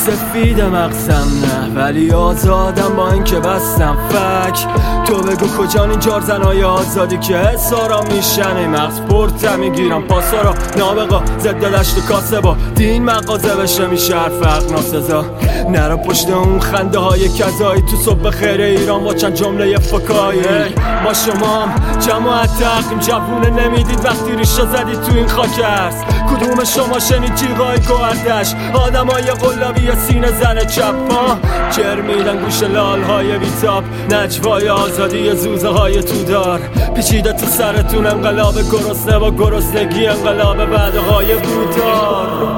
سفید مغزم نه، ولی آزادم با اینکه بستم فک. تو بگو کجان این جارزنای آزادی که حسارا میشن ای مغز پرتم میگیرم پاسا را نابقا ضد دشت و کاسه با دین مغازه بشه میشه هر فرق ناسزا. نرا پشت اون خنده های کذایی تو صبح خیر ایران با چند جمله فکایی. ما شما هم جماعت تقیم جوونه نمیدید وقتی ریشه زدید تو این خاک ارز. کدوم شما شنید جیغای گوهردش آدمای قلابی سینه زن چپ ها جر میدن گوش لال های بیتاب نجوای آزادی زوزه های تودار پیچیده تو سرتون انقلاب گرسنه با گرسنگی انقلاب وعده های بودار.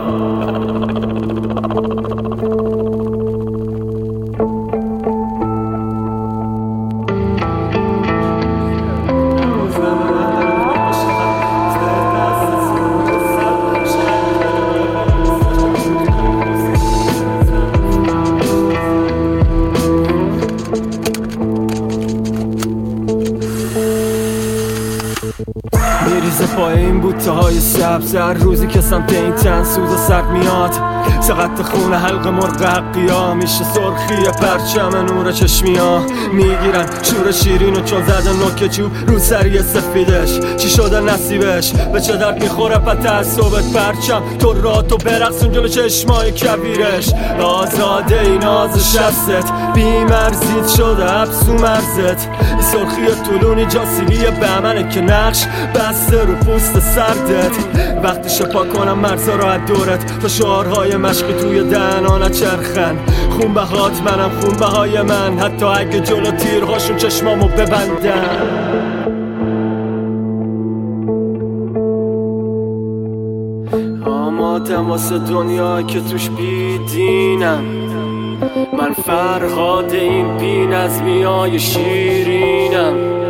میریزه پای این بوته های سبز هر روزی که سمت این تن سوز و سرد میاد. سقط خونه حلق مرغ حقیا میشه سرخی پرچم نور چشمیا. میگیرن شور شیرین و چون زدن نوک چوب رو سری سفیدش چی شده نصیبش به چه درد میخوره پته صبت پرچم تو راتو برقصون جلو چشمای کبیرش. آزاده این آز شستت بیمرزید شده افسو مرزت. این سرخی طولونی جاسیلی بهمنه که نقش بسته رو پوست سردت. وقتی شپا کنم مرزا رو از دورت تا شعارهای مشقی توی دهنا نچرخن. خون بهات منم خون بهای من حتی اگه جلو تیرهاشون چشمامو ببندن. آمادم واسه دنیا که توش بیدینم من فرهاد این بی نظمی های شیرینم.